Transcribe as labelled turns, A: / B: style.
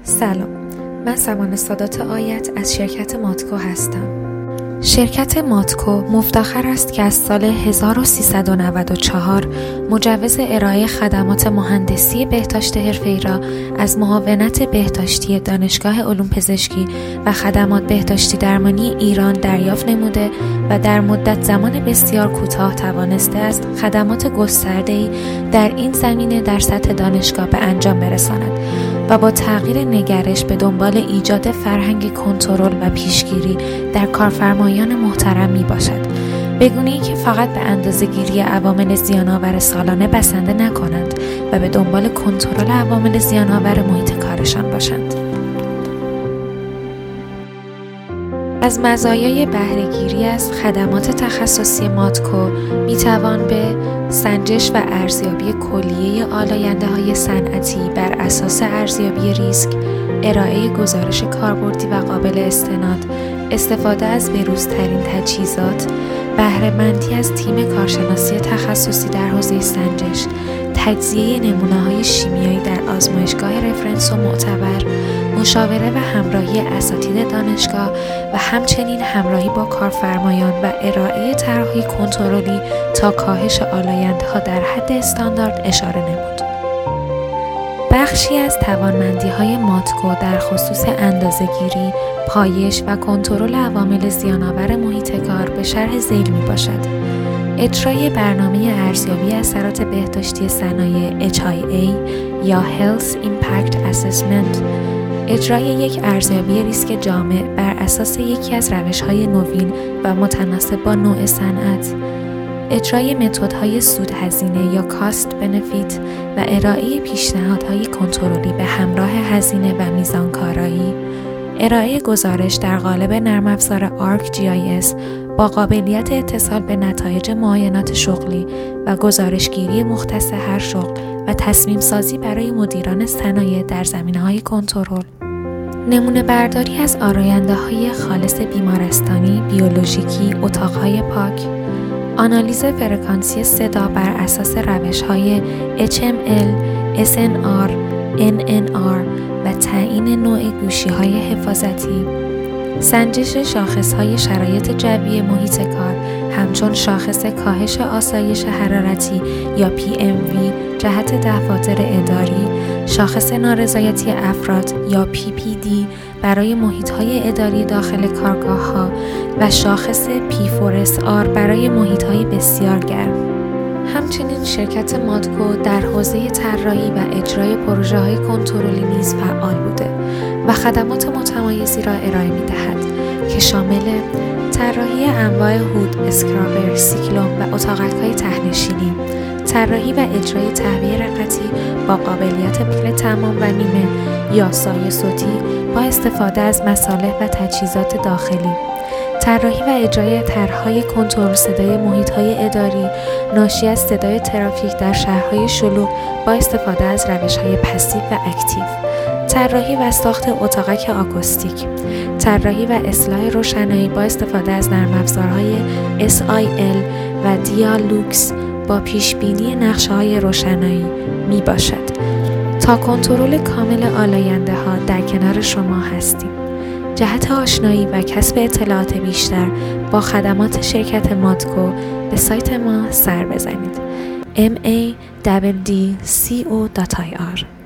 A: سلام، من سمان سادات آیت از شرکت ماتکو هستم. شرکت ماتکو مفتخر است که از سال 1394 مجوز ارائه خدمات مهندسی بهداشت حرفه‌ای را از معاونت بهداشتی دانشگاه علوم پزشکی و خدمات بهداشتی درمانی ایران دریافت نموده و در مدت زمان بسیار کوتاه توانسته است خدمات گسترده‌ای در این زمینه در سطح دانشگاه به انجام برساند و با تغییر نگرش به دنبال ایجاد فرهنگ کنترل و پیشگیری در کارفرمایان محترم می باشد، به گونه‌ای که فقط به اندازه‌گیری عوامل زیان‌آور سالانه بسنده نکنند و به دنبال کنترل عوامل زیان‌آور محیط کارشان باشند. از مزایای بهره‌گیری از خدمات تخصصی ماتکو می‌توان به سنجش و ارزیابی کلیه آلاینده‌های صنعتی بر اساس ارزیابی ریسک، ارائه گزارش کاربردی و قابل استناد، استفاده از بروزترین تجهیزات، بهره‌مندی از تیم کارشناسی تخصصی در حوزه سنجش، تجزیه نمونه‌های شیمیایی در آزمایشگاه رفرنس و معتبر، مشاوره و همراهی اساتید دانشگاه و همچنین همراهی با کارفرمایان و ارائه طرح‌های کنترلی تا کاهش آلاینده‌ها در حد استاندارد اشاره نمود. بخشی از توانمندی‌های ماتکو در خصوص اندازه‌گیری، پایش و کنترل عوامل زیان‌آور محیط کار به شرح ذیل میباشد: اجرای برنامه ارزیابی اثرات بهداشتی صنایع HIA یا Health Impact Assessment، اجرای یک ارزیابی ریسک جامع بر اساس یکی از روش‌های نوین و متناسب با نوع صنعت، اجرای متدهای سود-هزینه یا Cost Benefit و ارائه پیشنهادهای کنترلی به همراه هزینه و میزانکارایی، ارائه گزارش در قالب نرم افزار ArcGIS با قابلیت اتصال به نتایج معاینات شغلی و گزارشگیری مختص هر شغل و تصمیم سازی برای مدیران صنایع در زمینه‌های کنترل، نمونه برداری از آراینده‌های خالص بیمارستانی، بیولوژیکی، اتاق‌های پاک، آنالیز فرکانسی صدا بر اساس روش‌های HML، SNR، NNR و تعیین نوع گوشی‌های حفاظتی، سنجش شاخص‌های شرایط جوی محیط کار همچون شاخص کاهش آسایش حرارتی یا PMV جهت دفاتر اداری، شاخص نارضایتی افراد یا PPD برای محیط‌های اداری داخل کارگاه‌ها و شاخص P4SR برای محیط‌های بسیار گرم. همچنین شرکت ماتکو در حوزه طراحی و اجرای پروژه‌های کنترلی نیز فعال بوده و خدمات متمایزی را ارائه می‌دهد که شامل طراحی انواع هود، اسکرابر، سیکلوم و اتاقک‌های ته‌نشینی، طراحی و اجرای تهویه رقتی با قابلیت پیل تمام و نیمه یا سایه صوتی با استفاده از مصالح و تجهیزات داخلی، طراحی و اجرای طرح‌های کنترل صدای محیط‌های اداری ناشی از صدای ترافیک در شهرهای شلوغ با استفاده از روش‌های پسیو و اکتیو، طراحی و ساخت اتاقک آکوستیک، طراحی و اصلاح روشنایی با استفاده از نرم افزارهای SIL و دیالوکس با پیشبینی نقشه‌های روشنایی می باشد. تا کنترل کامل آلاینده‌ها در کنار شما هستیم. جهت آشنایی و کسب اطلاعات بیشتر با خدمات شرکت ماتکو به سایت ما سر بزنید: maddco.ir